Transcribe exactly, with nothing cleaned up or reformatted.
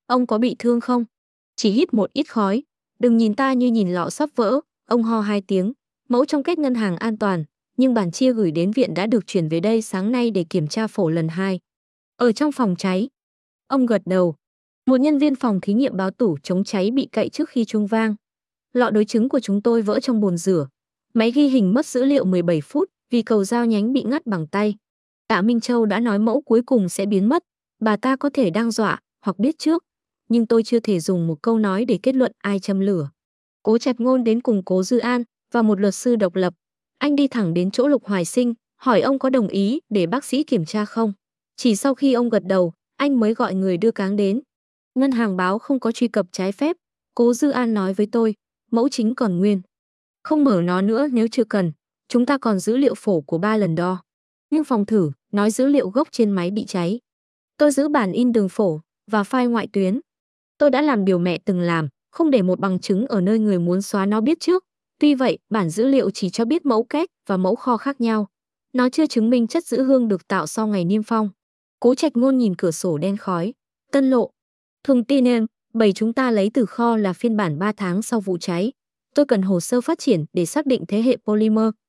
Ông có bị thương không? Chỉ hít một ít khói. Đừng nhìn ta như nhìn lọ sắp vỡ. Ông ho hai tiếng. Mẫu trong kết ngân hàng an toàn, nhưng bản chia gửi đến viện đã được chuyển về đây sáng nay để kiểm tra phổ lần hai. Ở trong phòng cháy. Ông gật đầu. Một nhân viên phòng thí nghiệm báo tủ chống cháy bị cậy trước khi chuông vang. Lọ đối chứng của chúng tôi vỡ trong bồn rửa. Máy ghi hình mất dữ liệu mười bảy phút vì cầu dao nhánh bị ngắt bằng tay. Tạ Minh Châu đã nói mẫu cuối cùng sẽ biến mất. Bà ta có thể đang dọa hoặc biết trước, nhưng tôi chưa thể dùng một câu nói để kết luận ai châm lửa. Cố Trạch Ngôn đến cùng Cố Dư An và một luật sư độc lập. Anh đi thẳng đến chỗ Lục Hoài Sinh, hỏi ông có đồng ý để bác sĩ kiểm tra không. Chỉ sau khi ông gật đầu, anh mới gọi người đưa cáng đến. Ngân hàng báo không có truy cập trái phép. Cố Dư An nói với tôi, mẫu chính còn nguyên. Không mở nó nữa nếu chưa cần. Chúng ta còn dữ liệu phổ của ba lần đo. Nhưng phòng thử nói dữ liệu gốc trên máy bị cháy. Tôi giữ bản in đường phổ và file ngoại tuyến. Tôi đã làm điều mẹ từng làm, không để một bằng chứng ở nơi người muốn xóa nó biết trước. Tuy vậy, bản dữ liệu chỉ cho biết mẫu két và mẫu kho khác nhau. Nó chưa chứng minh chất giữ hương được tạo sau ngày niêm phong. Cố Trạch Ngôn nhìn cửa sổ đen khói. Tân Lộ. Thông tin em, bảy chúng ta lấy từ kho là phiên bản ba tháng sau vụ cháy. Tôi cần hồ sơ phát triển để xác định thế hệ polymer.